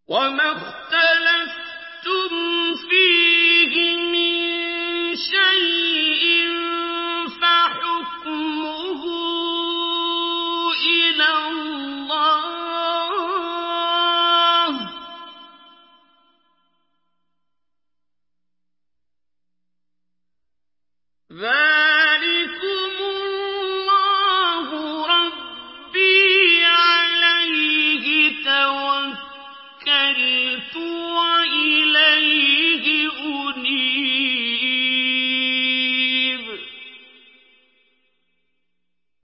وَمَا اخْتَلَفْتُمْ فِيهِ مِن شَيْءٍ فَحُكْمُهُ إِلَى اللَّهِ ۚ ذَٰلِكَ